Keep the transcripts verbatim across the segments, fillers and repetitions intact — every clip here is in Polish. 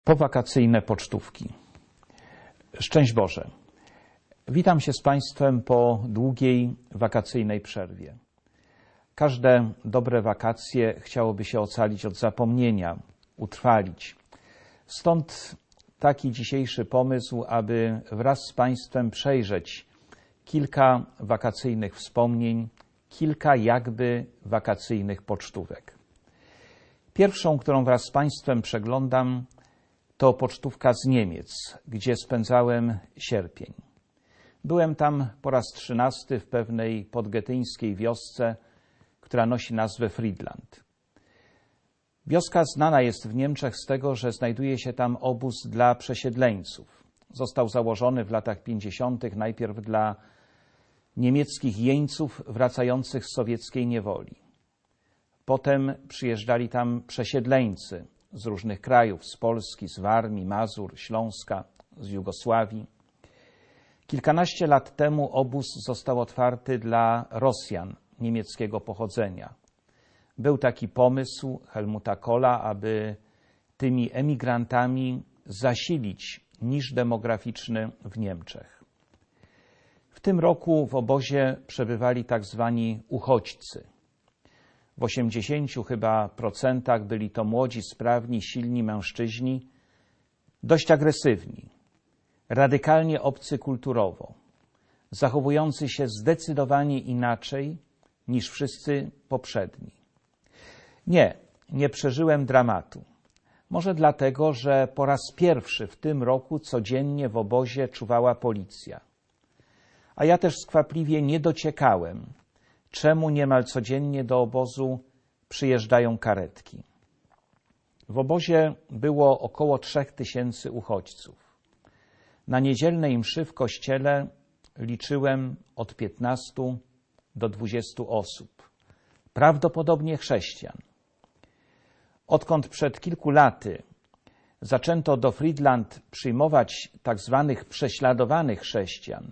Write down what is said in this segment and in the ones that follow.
Powakacyjne pocztówki. Szczęść Boże. Witam się z Państwem po długiej wakacyjnej przerwie. Każde dobre wakacje chciałoby się ocalić od zapomnienia, utrwalić. Stąd taki dzisiejszy pomysł, aby wraz z Państwem przejrzeć kilka wakacyjnych wspomnień, kilka jakby wakacyjnych pocztówek. Pierwszą, którą wraz z Państwem przeglądam, to pocztówka z Niemiec, gdzie spędzałem sierpień. Byłem tam po raz trzynasty w pewnej podgetyńskiej wiosce, która nosi nazwę Friedland. Wioska znana jest w Niemczech z tego, że znajduje się tam obóz dla przesiedleńców. Został założony w latach pięćdziesiątych najpierw dla niemieckich jeńców wracających z sowieckiej niewoli. Potem przyjeżdżali tam przesiedleńcy z różnych krajów, z Polski, z Warmii, Mazur, Śląska, z Jugosławii. Kilkanaście lat temu obóz został otwarty dla Rosjan niemieckiego pochodzenia. Był taki pomysł Helmuta Kohla, aby tymi emigrantami zasilić nisz demograficzny w Niemczech. W tym roku w obozie przebywali tak zwani uchodźcy. W osiemdziesięciu chyba procentach byli to młodzi, sprawni, silni mężczyźni, dość agresywni, radykalnie obcy kulturowo, zachowujący się zdecydowanie inaczej niż wszyscy poprzedni. Nie, nie przeżyłem dramatu. Może dlatego, że po raz pierwszy w tym roku codziennie w obozie czuwała policja. A ja też skwapliwie nie dociekałem, czemu niemal codziennie do obozu przyjeżdżają karetki. W obozie było około trzech tysięcy uchodźców. Na niedzielnej mszy w kościele liczyłem od piętnastu do dwudziestu osób, prawdopodobnie chrześcijan. Odkąd przed kilku laty zaczęto do Friedland przyjmować tak zwanych prześladowanych chrześcijan,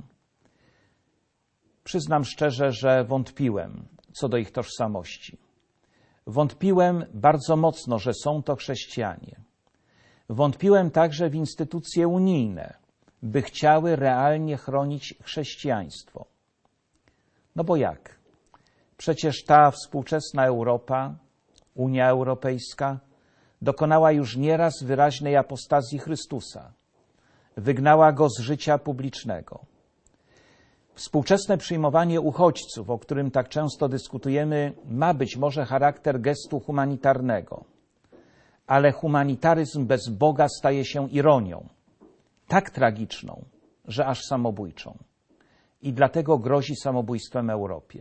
przyznam szczerze, że wątpiłem co do ich tożsamości. Wątpiłem bardzo mocno, że są to chrześcijanie. Wątpiłem także w instytucje unijne, by chciały realnie chronić chrześcijaństwo. No bo jak? Przecież ta współczesna Europa, Unia Europejska, dokonała już nieraz wyraźnej apostazji Chrystusa. Wygnała Go z życia publicznego. Współczesne przyjmowanie uchodźców, o którym tak często dyskutujemy, ma być może charakter gestu humanitarnego. Ale humanitaryzm bez Boga staje się ironią, tak tragiczną, że aż samobójczą. I dlatego grozi samobójstwem Europie.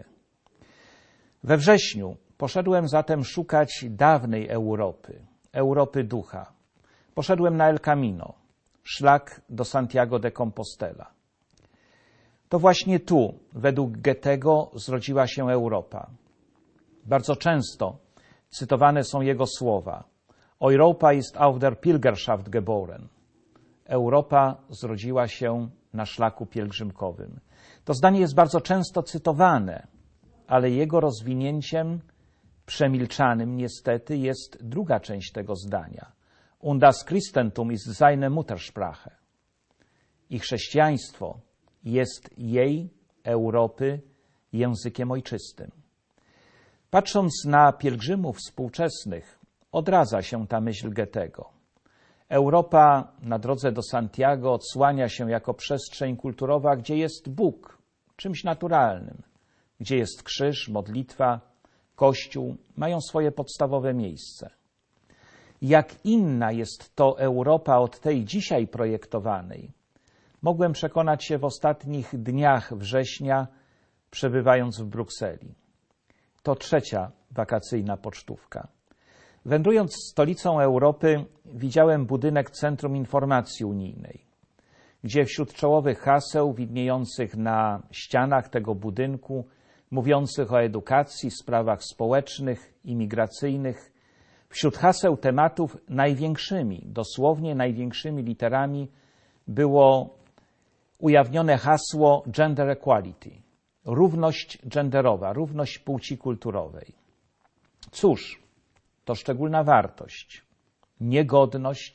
We wrześniu poszedłem zatem szukać dawnej Europy, Europy ducha. Poszedłem na El Camino, szlak do Santiago de Compostela. To właśnie tu, według Goethego, zrodziła się Europa. Bardzo często cytowane są jego słowa: Europa ist auf der Pilgerschaft geboren. Europa zrodziła się na szlaku pielgrzymkowym. To zdanie jest bardzo często cytowane, ale jego rozwinięciem, przemilczanym niestety, jest druga część tego zdania. Und das Christentum ist seine Muttersprache. I chrześcijaństwo jest jej, Europy, językiem ojczystym. Patrząc na pielgrzymów współczesnych, odradza się ta myśl Goethego. Europa na drodze do Santiago odsłania się jako przestrzeń kulturowa, gdzie jest Bóg, czymś naturalnym, gdzie jest krzyż, modlitwa, Kościół, mają swoje podstawowe miejsce. Jak inna jest to Europa od tej dzisiaj projektowanej, mogłem przekonać się w ostatnich dniach września, przebywając w Brukseli. To trzecia wakacyjna pocztówka. Wędrując stolicą Europy, widziałem budynek Centrum Informacji Unijnej, gdzie wśród czołowych haseł widniejących na ścianach tego budynku, mówiących o edukacji, sprawach społecznych, imigracyjnych, wśród haseł tematów największymi, dosłownie największymi literami, było ujawnione hasło gender equality, równość genderowa, równość płci kulturowej. Cóż, to szczególna wartość, nie godność,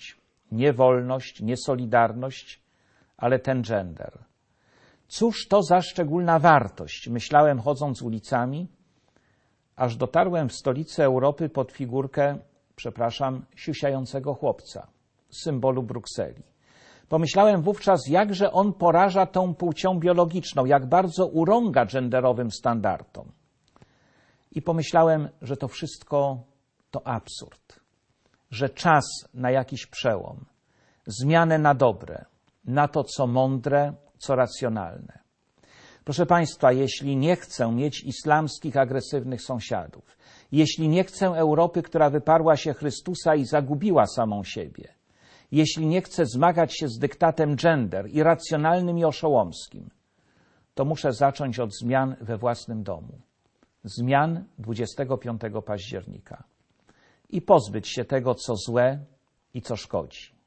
nie wolność, nie solidarność, ale ten gender. Cóż to za szczególna wartość, myślałem chodząc ulicami, aż dotarłem w stolicy Europy pod figurkę, przepraszam, siusiającego chłopca, symbolu Brukseli. Pomyślałem wówczas, jakże on poraża tą płcią biologiczną, jak bardzo urąga genderowym standardom. I pomyślałem, że to wszystko to absurd, że czas na jakiś przełom, zmianę na dobre, na to, co mądre, co racjonalne. Proszę Państwa, jeśli nie chcę mieć islamskich, agresywnych sąsiadów, jeśli nie chcę Europy, która wyparła się Chrystusa i zagubiła samą siebie, jeśli nie chcę zmagać się z dyktatem gender, irracjonalnym i oszołomskim, to muszę zacząć od zmian we własnym domu. Zmian dwudziestego piątego października. I pozbyć się tego, co złe i co szkodzi.